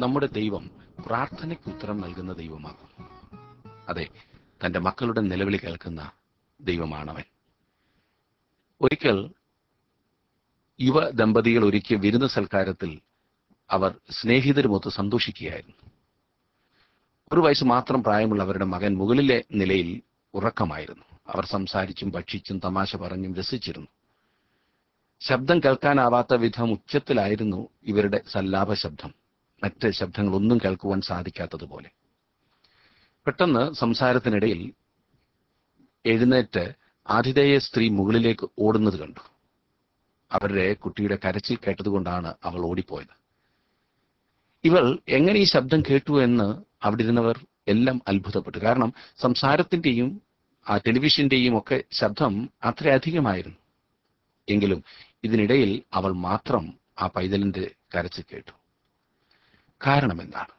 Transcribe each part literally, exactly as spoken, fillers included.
നമ്മുടെ ദൈവം പ്രാർത്ഥനയ്ക്ക് ഉത്തരം നൽകുന്ന ദൈവമാകും. അതെ, തന്റെ മക്കളുടെ നിലവിളി കേൾക്കുന്ന ദൈവമാണവൻ. ഒരിക്കൽ യുവ ദമ്പതികൾ ഒരുക്കിയ വിരുന്ന് സൽക്കാരത്തിൽ അവർ സ്നേഹിതരുമൊത്ത് സന്തോഷിക്കുകയായിരുന്നു. ഒരു വയസ്സ് മാത്രം പ്രായമുള്ള അവരുടെ മകൻ മുകളിലെ നിലയിൽ ഉറക്കമായിരുന്നു. അവർ സംസാരിച്ചും ഭക്ഷിച്ചും തമാശ പറഞ്ഞും രസിച്ചിരുന്നു. ശബ്ദം കേൾക്കാനാവാത്ത വിധം ഉച്ചത്തിലായിരുന്നു ഇവരുടെ സല്ലാപ ശബ്ദം. മറ്റ് ശബ്ദങ്ങളൊന്നും കേൾക്കുവാൻ സാധിക്കാത്തതുപോലെ. പെട്ടെന്ന് സംസാരത്തിനിടയിൽ എഴുന്നേറ്റ് ആതിഥേയ സ്ത്രീ മുകളിലേക്ക് ഓടുന്നത് കണ്ടു. അവരുടെ കുട്ടിയുടെ കരച്ചിൽ കേട്ടതുകൊണ്ടാണ് അവൾ ഓടിപ്പോയത്. ഇവൾ എങ്ങനെ ഈ ശബ്ദം കേട്ടു എന്ന് അവിടെ ഇരുന്നവർ എല്ലാം അത്ഭുതപ്പെട്ടു. കാരണം സംസാരത്തിന്റെയും ആ ടെലിവിഷന്റെയും ഒക്കെ ശബ്ദം അത്രയധികമായിരുന്നു. എങ്കിലും ഇതിനിടയിൽ അവൾ മാത്രം ആ പൈതലിന്റെ കരച്ചിൽ കേട്ടു. കാരണം എന്താണ്?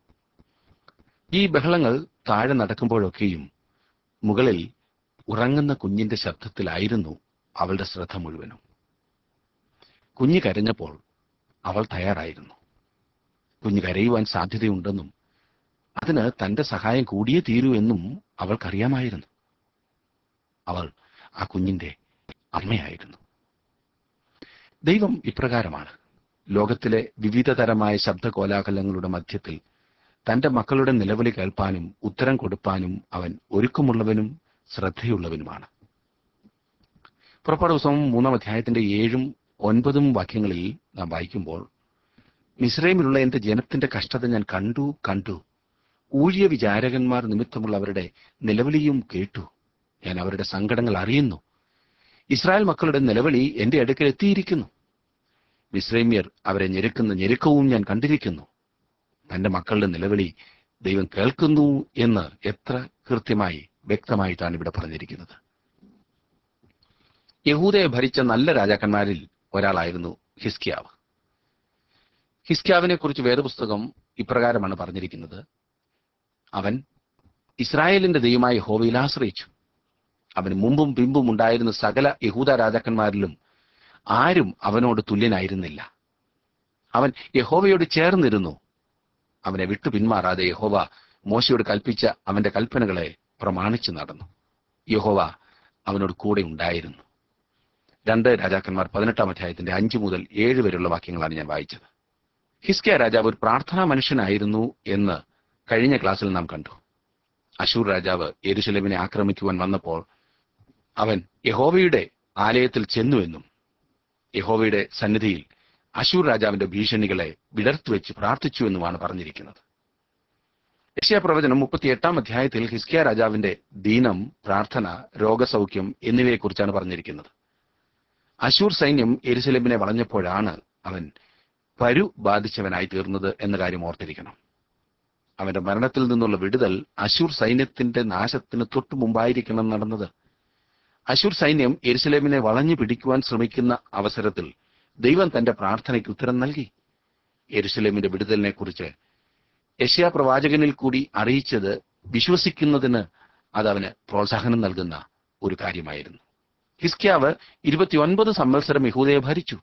ഈ ബഹളങ്ങൾ താഴെ നടക്കുമ്പോഴൊക്കെയും മുകളിൽ ഉറങ്ങുന്ന കുഞ്ഞിന്റെ ശബ്ദത്തിലായിരുന്നു അവളുടെ ശ്രദ്ധ മുഴുവനും. കുഞ്ഞ് കരഞ്ഞപ്പോൾ അവൾ തയ്യാറായിരുന്നു. കുഞ്ഞ് കരയുവാൻ സാധ്യതയുണ്ടെന്നും അതിന് തന്റെ സഹായം കൂടിയേ തീരൂ എന്നും അവൾക്കറിയാമായിരുന്നു. അവൾ ആ കുഞ്ഞിന്റെ അമ്മയായിരുന്നു. ദൈവം ഇപ്രകാരമാണ്. ലോകത്തിലെ വിവിധ തരമായ ശബ്ദകോലാഹലങ്ങളുടെ മധ്യത്തിൽ തന്റെ മക്കളുടെ നിലവിളി കേൾപ്പാനും ഉത്തരം കൊടുപ്പാനും അവൻ ഒരുക്കമുള്ളവനും ശ്രദ്ധയുള്ളവനുമാണ്. പുറപ്പാട് പുസ്തകം മൂന്നാം അധ്യായത്തിന്റെ ഏഴും ഒൻപതും വാക്യങ്ങളിൽ നാം വായിക്കുമ്പോൾ, മിസ്രൈമിലുള്ള എന്റെ ജനത്തിന്റെ കഷ്ടത ഞാൻ കണ്ടു കണ്ടു ഊഴിയ വിചാരകന്മാർ നിമിത്തമുള്ള അവരുടെ നിലവിളിയും കേട്ടു. ഞാൻ അവരുടെ സങ്കടങ്ങൾ അറിയുന്നു. ഇസ്രായേൽ മക്കളുടെ നിലവിളി എന്റെ അടുക്കൽ എത്തിയിരിക്കുന്നു. മിസ്രൈമ്യർ അവരെ ഞെരുക്കുന്ന ഞെരുക്കവും ഞാൻ കണ്ടിരിക്കുന്നു. തന്റെ മക്കളുടെ നിലവിളി ദൈവം കേൾക്കുന്നു എന്ന് എത്ര കൃത്യമായി വ്യക്തമായിട്ടാണ് ഇവിടെ പറഞ്ഞിരിക്കുന്നത്. യഹൂദയെ ഭരിച്ച നല്ല രാജാക്കന്മാരിൽ ഒരാളായിരുന്നു ഹിസ്കിയാവ്. ഹിസ്കിയാവിനെ കുറിച്ച് വേദപുസ്തകം ഇപ്രകാരമാണ് പറഞ്ഞിരിക്കുന്നത്: അവൻ ഇസ്രായേലിന്റെ ദൈവമായ യഹോവയിൽ ആശ്രയിച്ചു. അവന് മുമ്പും പിമ്പും ഉണ്ടായിരുന്ന സകല യഹൂദ രാജാക്കന്മാരിലും ആരും അവനോട് തുല്യനായിരുന്നില്ല. അവൻ യഹോവയോട് ചേർന്നിരുന്നു. അവനെ വിട്ടു പിന്മാറാതെ യഹോവ മോശയോട് കൽപ്പിച്ച അവന്റെ കൽപ്പനകളെ പ്രമാണിച്ചു നടന്നു. യഹോവ അവനോട് കൂടെ ഉണ്ടായിരുന്നു. രണ്ട് രാജാക്കന്മാർ പതിനെട്ടാം അധ്യായത്തിന്റെ അഞ്ചു മുതൽ ഏഴ് വരെയുള്ള വാക്യങ്ങളാണ് ഞാൻ വായിച്ചത്. ഹിസ്കിയ രാജാവ് ഒരു പ്രാർത്ഥനാ മനുഷ്യനായിരുന്നു എന്ന് കഴിഞ്ഞ ക്ലാസ്സിൽ നാം കണ്ടു. അശൂർ രാജാവ് യെരൂശലേമിനെ ആക്രമിക്കുവാൻ വന്നപ്പോൾ അവൻ യഹോവയുടെ ആലയത്തിൽ ചെന്നുവെന്നും യഹോവയുടെ സന്നിധിയിൽ അശൂർ രാജാവിന്റെ ഭീഷണികളെ വിടർത്തുവെച്ച് പ്രാർത്ഥിച്ചു എന്നുമാണ് പറഞ്ഞിരിക്കുന്നത്. യെശയ്യാ പ്രവചനം മുപ്പത്തിയെട്ടാം അധ്യായത്തിൽ ഹിസ്കിയ രാജാവിന്റെ ദീനം, പ്രാർത്ഥന, രോഗസൗഖ്യം എന്നിവയെക്കുറിച്ചാണ് പറഞ്ഞിരിക്കുന്നത്. അശൂർ സൈന്യം യെരൂശലേമിനെ വളഞ്ഞപ്പോഴാണ് അവൻ പരു ബാധിച്ചവനായി തീർന്നത് എന്ന കാര്യം ഓർത്തിരിക്കണം. അവന്റെ മരണത്തിൽ നിന്നുള്ള വിടുതൽ അശൂർ സൈന്യത്തിന്റെ നാശത്തിന് തൊട്ടു മുമ്പായിരിക്കണം നടന്നത്. അശൂർ സൈന്യം യെരൂശലേമിനെ വളഞ്ഞു പിടിക്കുവാൻ ശ്രമിക്കുന്ന അവസരത്തിൽ ദൈവം തന്റെ പ്രാർത്ഥനയ്ക്ക് ഉത്തരം നൽകി. യെരൂശലേമിന്റെ വിടുതലിനെ കുറിച്ച് യെശയ്യാ പ്രവാചകനിൽ കൂടി അറിയിച്ചത് വിശ്വസിക്കുന്നതിന് അത് അവന് പ്രോത്സാഹനം നൽകുന്ന ഒരു കാര്യമായിരുന്നു. ഹിസ്കിയാവ് ഇരുപത്തിയൊൻപത് സംവത്സരം യഹൂദയെ ഭരിച്ചു.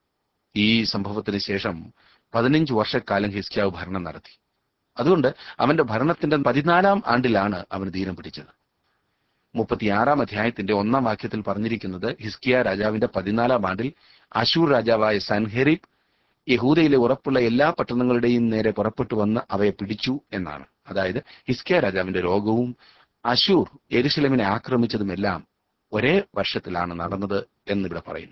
ഈ സംഭവത്തിന് ശേഷം പതിനഞ്ച് വർഷക്കാലം ഹിസ്കിയാവ് ഭരണം നടത്തി. അതുകൊണ്ട് അവന്റെ ഭരണത്തിന്റെ പതിനാലാം ആണ്ടിലാണ് അവന് ദീനം പിടിച്ചത്. മുപ്പത്തിയാറാം അധ്യായത്തിന്റെ ഒന്നാം വാക്യത്തിൽ പറഞ്ഞിരിക്കുന്നത് ഹിസ്കിയ രാജാവിന്റെ പതിനാലാം ആണ്ടിൽ അശൂർ രാജാവായ സൻഹെരീബ് യഹൂദയിലെ ഉറപ്പുള്ള എല്ലാ പട്ടണങ്ങളുടെയും നേരെ പുറപ്പെട്ടു വന്ന് അവയെ പിടിച്ചു എന്നാണ്. അതായത് ഹിസ്കിയ രാജാവിന്റെ രോഗവും അശൂർ യെരൂശലേമിനെ ആക്രമിച്ചതുമെല്ലാം ഒരേ വർഷത്തിലാണ് നടന്നത് എന്നിവിടെ പറയുന്നു.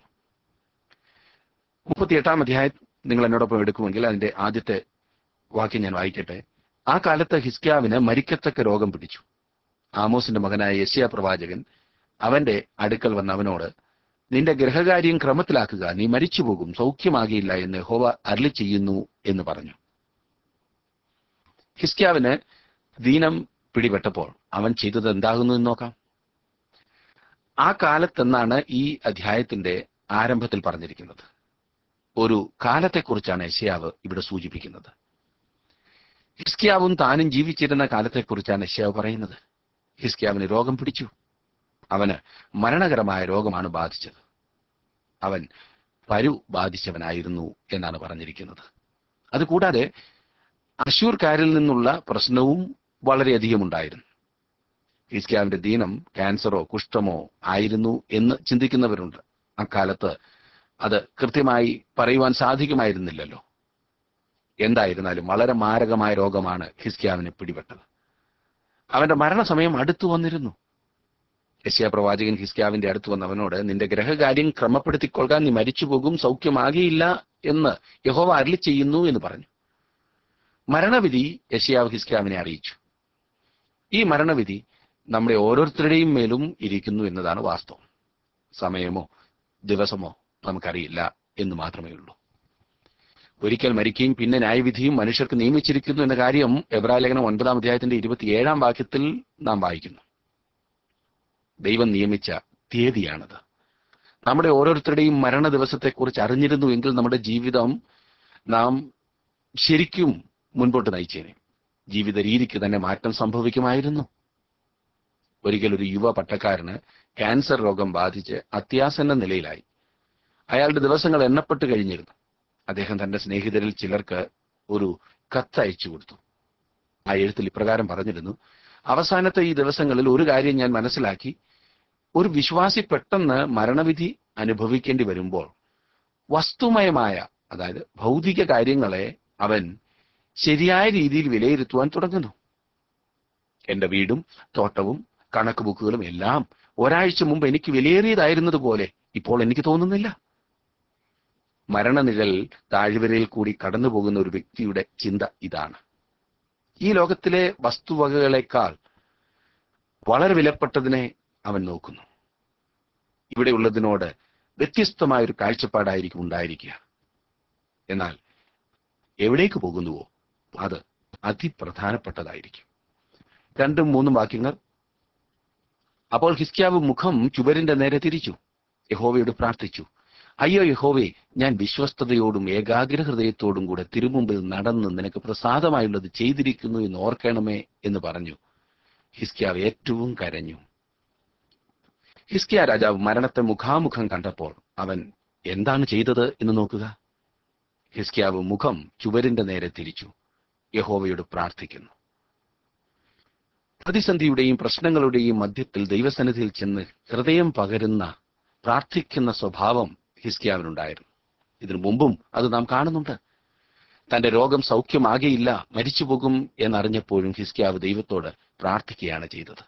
മുപ്പത്തിയെട്ടാം അധ്യായം നിങ്ങൾ എന്നോടൊപ്പം എടുക്കുമെങ്കിൽ അതിന്റെ ആദ്യത്തെ വാക്യം ഞാൻ വായിക്കട്ടെ. ആ കാലത്ത് ഹിസ്കിയാവിന് മരിക്കത്തക്ക രോഗം പിടിച്ചു. ആമോസിന്റെ മകനായ യെശയ്യാ പ്രവാചകൻ അവന്റെ അടുക്കൽ വന്ന് അവനോട്, നിന്റെ ഗൃഹകാര്യം ക്രമത്തിലാക്കുക, നീ മരിച്ചുപോകും, സൗഖ്യമാകിയില്ല എന്ന് യഹോവ അരുളി ചെയ്യുന്നു എന്ന് പറഞ്ഞു. ഹിസ്കിയാവിന് ദീനം പിടിപെട്ടപ്പോൾ അവൻ ചെയ്തത് എന്താകുന്നു എന്ന് നോക്കാം. ആ കാലത്തെന്നാണ് ഈ അധ്യായത്തിന്റെ ആരംഭത്തിൽ പറഞ്ഞിരിക്കുന്നത്. ഒരു കാലത്തെക്കുറിച്ചാണ് യെശയ്യാവ് ഇവിടെ സൂചിപ്പിക്കുന്നത്. ഹിസ്കിയാവും താനും ജീവിച്ചിരുന്ന കാലത്തെക്കുറിച്ചാണ് യെശയ്യാവ് പറയുന്നത്. ഹിസ്കിയാവിന് രോഗം പിടിച്ചു. അവന് മരണകരമായ രോഗമാണ് ബാധിച്ചത്. അവൻ പരു ബാധിച്ചവനായിരുന്നു എന്നാണ് പറഞ്ഞിരിക്കുന്നത്. അതുകൂടാതെ അശൂർക്കാരിൽ നിന്നുള്ള പ്രശ്നവും വളരെയധികം ഉണ്ടായിരുന്നു. ഹിസ്കിയാവിന്റെ ദീനം ക്യാൻസറോ കുഷ്ഠമോ ആയിരുന്നു എന്ന് ചിന്തിക്കുന്നവരുണ്ട്. അക്കാലത്ത് അത് കൃത്യമായി പറയുവാൻ സാധിക്കുമായിരുന്നില്ലല്ലോ. എന്തായിരുന്നാലും വളരെ മാരകമായ രോഗമാണ് ഹിസ്കിയാവിനെ പിടിപെട്ടത്. അവന്റെ മരണസമയം അടുത്തു വന്നിരുന്നു. യെശയ്യാ പ്രവാചകൻ ഹിസ്കിയാവിന്റെ അടുത്ത് വന്ന് അവനോട്, നിന്റെ ഗ്രഹകാര്യം ക്രമപ്പെടുത്തിക്കൊള്ളുക, നീ മരിച്ചുപോകും, സൗഖ്യമാകിയില്ല എന്ന് യഹോവ അരുളി ചെയ്യുന്നു എന്ന് പറഞ്ഞു. മരണവിധി യെശയ്യാവ് ഹിസ്കിയാവിനെ അറിയിച്ചു. ഈ മരണവിധി നമ്മുടെ ഓരോരുത്തരുടെയും മേലും ഇരിക്കുന്നു എന്നതാണ് വാസ്തവം. സമയമോ ദിവസമോ നമുക്കറിയില്ല എന്ന് മാത്രമേ ഉള്ളൂ. ഒരിക്കൽ മരിക്കുകയും പിന്നെ ന്യായവിധിയും മനുഷ്യർക്ക് നിയമിച്ചിരിക്കുന്നു എന്ന കാര്യം എബ്രായലേഖനം ഒൻപതാം അധ്യായത്തിന്റെ ഇരുപത്തിയേഴാം വാക്യത്തിൽ നാം വായിക്കുന്നു. ദൈവം നിയമിച്ച തീയതിയാണത്. നമ്മുടെ ഓരോരുത്തരുടെയും മരണ ദിവസത്തെക്കുറിച്ച് അറിഞ്ഞിരുന്നുവെങ്കിൽ നമ്മുടെ ജീവിതം നാം ശരിക്കും മുൻപോട്ട് നയിച്ചേനെ. ജീവിത രീതിക്ക് തന്നെ മാറ്റം സംഭവിക്കുമായിരുന്നു. ഒരിക്കൽ ഒരു യുവ പട്ടക്കാരന് ക്യാൻസർ രോഗം ബാധിച്ച് അത്യാസന്ന നിലയിലായി. അയാളുടെ ദിവസങ്ങൾ എണ്ണപ്പെട്ട് കഴിഞ്ഞിരുന്നു. അദ്ദേഹം തന്റെ സ്നേഹിതരിൽ ചിലർക്ക് ഒരു കത്ത് അയച്ചു കൊടുത്തു. ആ എഴുത്തിൽ ഇപ്രകാരം പറഞ്ഞിരുന്നു: അവസാനത്തെ ഈ ദിവസങ്ങളിൽ ഒരു കാര്യം ഞാൻ മനസ്സിലാക്കി. ഒരു വിശ്വാസി പെട്ടെന്ന് മരണവിധി അനുഭവിക്കേണ്ടി വരുമ്പോൾ വസ്തുമയമായ, അതായത് ഭൗതിക കാര്യങ്ങളെ അവൻ ശരിയായ രീതിയിൽ വിലയിരുത്തുവാൻ തുടങ്ങുന്നു. എന്റെ വീടും തോട്ടവും കണക്ക് ബുക്കുകളും എല്ലാം ഒരാഴ്ച മുമ്പ് എനിക്ക് വിലയേറിയതായിരുന്നതുപോലെ ഇപ്പോൾ എനിക്ക് തോന്നുന്നില്ല. മരണനിഴൽ താഴ്വരയിൽ കൂടി കടന്നു പോകുന്ന ഒരു വ്യക്തിയുടെ ചിന്ത ഇതാണ്. ഈ ലോകത്തിലെ വസ്തുവകകളെക്കാൾ വളരെ വിലപ്പെട്ടതിനെ അവൻ നോക്കുന്നു. ഇവിടെയുള്ളതിനോട് വ്യത്യസ്തമായൊരു കാഴ്ചപ്പാടായിരിക്കും ഉണ്ടായിരിക്കുക. എന്നാൽ എവിടേക്ക് പോകുന്നുവോ അത് അതിപ്രധാനപ്പെട്ടതായിരിക്കും. രണ്ടും മൂന്നും വാക്യങ്ങൾ. അപ്പോൾ ഹിസ്കിയാവ് മുഖം ചുവരിന്റെ നേരെ തിരിച്ചു, യഹോവയോട് പ്രാർത്ഥിച്ചു. അയ്യോ യഹോവേ, ഞാൻ വിശ്വസ്തയോടും ഏകാഗ്ര ഹൃദയത്തോടും കൂടെ തിരുമുമ്പിൽ നടന്ന് നിനക്ക് പ്രസാദമായുള്ളത് ചെയ്തിരിക്കുന്നു എന്ന് ഓർക്കണമേ എന്ന് പറഞ്ഞു. ഹിസ്കിയാവ് ഏറ്റവും കരഞ്ഞു. ഹിസ്കിയ രാജാവ് മരണത്തെ മുഖാമുഖം കണ്ടപ്പോൾ അവൻ എന്താണ് ചെയ്തത് എന്ന് നോക്കുക. ഹിസ്കിയാവ് മുഖം ചുവരിന്റെ നേരെ തിരിച്ചു, യഹോവയോട് പ്രാർത്ഥിക്കുന്നു. പ്രതിസന്ധിയുടെയും പ്രശ്നങ്ങളുടെയും മധ്യത്തിൽ ദൈവസന്നിധിയിൽ ചെന്ന് ഹൃദയം പകരുന്ന പ്രാർത്ഥിക്കുന്ന സ്വഭാവം ഹിസ്കിയാവിനുണ്ടായിരുന്നു. ഇതിനു മുമ്പും അത് നാം കാണുന്നുണ്ട്. തന്റെ രോഗം സൗഖ്യമാകെയില്ല, മരിച്ചുപോകും എന്നറിഞ്ഞപ്പോഴും ഹിസ്കിയാവ് ദൈവത്തോട് പ്രാർത്ഥിക്കുകയാണ് ചെയ്തത്.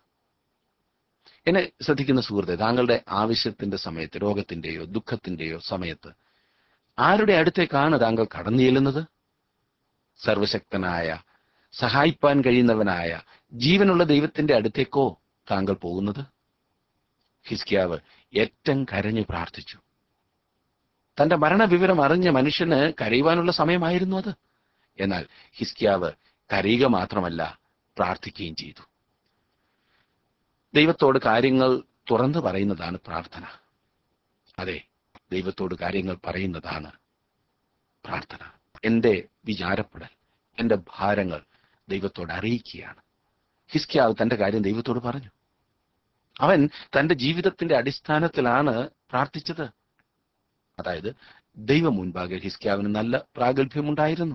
എന്നെ ശ്രദ്ധിക്കുന്ന സുഹൃത്തെ, താങ്കളുടെ ആവശ്യത്തിന്റെ സമയത്ത്, രോഗത്തിന്റെയോ ദുഃഖത്തിന്റെയോ സമയത്ത് ആരുടെ അടുത്തേക്കാണ് താങ്കൾ കടന്നു ചെല്ലുന്നത്? സർവശക്തനായ, സഹായിപ്പാൻ കഴിയുന്നവനായ, ജീവനുള്ള ദൈവത്തിന്റെ അടുത്തേക്കോ താങ്കൾ പോകുന്നത്? ഹിസ്കിയാവ് ഏറ്റവും കരഞ്ഞു പ്രാർത്ഥിച്ചു. തന്റെ മരണവിവരം അറിഞ്ഞ മനുഷ്യന് കരയുവാനുള്ള സമയമായിരുന്നു അത്. എന്നാൽ ഹിസ്കിയാവ് കരയുക മാത്രമല്ല, പ്രാർത്ഥിക്കുകയും ചെയ്തു. ദൈവത്തോട് കാര്യങ്ങൾ തുറന്നു പറയുന്നതാണ് പ്രാർത്ഥന. അതെ, ദൈവത്തോട് കാര്യങ്ങൾ പറയുന്നതാണ് പ്രാർത്ഥന. എന്റെ വിചാരപ്പെടൽ, എന്റെ ഭാരങ്ങൾ ദൈവത്തോട് അറിയിക്കുകയാണ്. ഹിസ്കിയാവ് തന്റെ കാര്യം ദൈവത്തോട് പറഞ്ഞു. അവൻ തന്റെ ജീവിതത്തിന്റെ അടിസ്ഥാനത്തിലാണ് പ്രാർത്ഥിച്ചത്. അതായത് ദൈവം മുൻപാകെ ഹിസ്കിയാവിന് നല്ല പ്രാഗൽഭ്യമുണ്ടായിരുന്നു.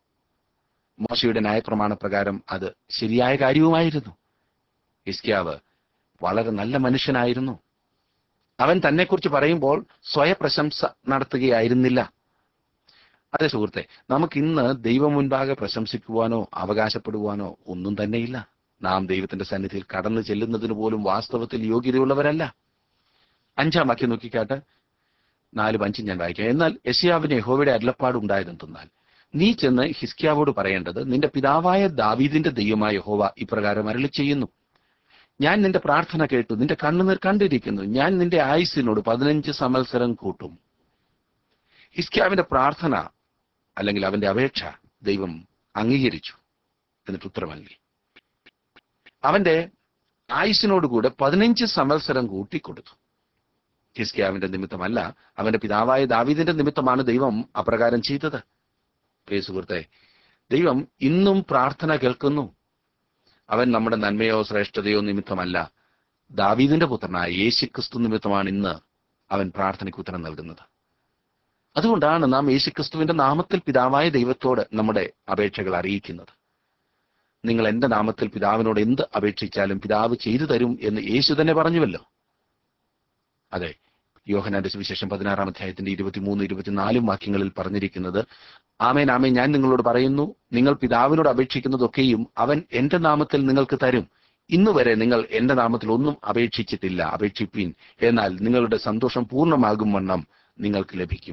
മോശയുടെ ന്യായപ്രമാണ പ്രകാരം അത് ശരിയായ കാര്യവുമായിരുന്നു. ഹിസ്കിയാവ് വളരെ നല്ല മനുഷ്യനായിരുന്നു. അവൻ തന്നെക്കുറിച്ച് പറയുമ്പോൾ സ്വയപ്രശംസ നടത്തുകയായിരുന്നില്ല. അതെ സുഹൃത്തെ, നമുക്കിന്ന് ദൈവം മുൻപാകെ പ്രശംസിക്കുവാനോ അവകാശപ്പെടുവാനോ ഒന്നും തന്നെയില്ല. നാം ദൈവത്തിന്റെ സന്നിധിയിൽ കടന്നു ചെല്ലുന്നതിന് പോലും വാസ്തവത്തിൽ യോഗ്യതയുള്ളവരല്ല. അഞ്ചാം വാക്യം നോക്കിക്കാട്ട്, നാലും അഞ്ചും ഞാൻ വായിക്കാം. എന്നാൽ യെശയ്യാവിന് യഹോവയുടെ അരുളപ്പാട് ഉണ്ടായതെന്തെന്നാൽ, നീ ചെന്ന് ഹിസ്കിയാവോട് പറയേണ്ടത്, നിന്റെ പിതാവായ ദാവീദിന്റെ ദൈവമായ യഹോവ ഇപ്രകാരം അരുളി ചെയ്യുന്നു, ഞാൻ നിന്റെ പ്രാർത്ഥന കേട്ടു, നിന്റെ കണ്ണുനീർ കണ്ടിരിക്കുന്നു. ഞാൻ നിന്റെ ആയുസ്സിനോട് പതിനഞ്ച് സംവത്സരം കൂട്ടും. ഹിസ്കിയാവിന്റെ പ്രാർത്ഥന അല്ലെങ്കിൽ അവന്റെ അപേക്ഷ ദൈവം അംഗീകരിച്ചു. എന്നിട്ട് ഉത്തരം നൽകി. അവന്റെ ആയുസ്സിനോടുകൂടെ പതിനഞ്ച് സംവത്സരം കൂട്ടിക്കൊടുത്തു. ഹിസ്കിയാവിന്റെ നിമിത്തമല്ല, അവന്റെ പിതാവായ ദാവീദിന്റെ നിമിത്തമാണ് ദൈവം അപ്രകാരം ചെയ്തത്. പ്രിയ സുഹൃത്തെ, ദൈവം ഇന്നും പ്രാർത്ഥന കേൾക്കുന്നു. അവൻ നമ്മുടെ നന്മയോ ശ്രേഷ്ഠതയോ നിമിത്തമല്ല, ദാവീദിന്റെ പുത്രനായ യേശുക്രിസ്തു നിമിത്തമാണ് ഇന്ന് അവൻ പ്രാർത്ഥനയ്ക്ക് ഉത്തരം നൽകുന്നത്. അതുകൊണ്ടാണ് നാം യേശുക്രിസ്തുവിന്റെ നാമത്തിൽ പിതാവായ ദൈവത്തോട് നമ്മുടെ അപേക്ഷകൾ അറിയിക്കുന്നത്. നിങ്ങൾ എന്റെ നാമത്തിൽ പിതാവിനോട് എന്ത് അപേക്ഷിച്ചാലും പിതാവ് ചെയ്തു തരും എന്ന് യേശു തന്നെ പറഞ്ഞുവല്ലോ. അതെ, യോഹന്നാന്റെ സുവിശേഷം പതിനാറാം അധ്യായത്തിന്റെ ഇരുപത്തിമൂന്ന് ഇരുപത്തിനാലും വാക്യങ്ങളിൽ പറഞ്ഞിരിക്കുന്നത്, ആമേൻ ആമേൻ ഞാൻ നിങ്ങളോട് പറയുന്നു, നിങ്ങൾ പിതാവിനോട് അപേക്ഷിക്കുന്നതൊക്കെയും അവൻ എന്റെ നാമത്തിൽ നിങ്ങൾക്ക് തരും. ഇന്നുവരെ നിങ്ങൾ എന്റെ നാമത്തിൽ ഒന്നും അപേക്ഷിച്ചിട്ടില്ല. അപേക്ഷിപ്പീൻ, എന്നാൽ നിങ്ങളുടെ സന്തോഷം പൂർണ്ണമാകും വണ്ണം നിങ്ങൾക്ക് ലഭിക്കും.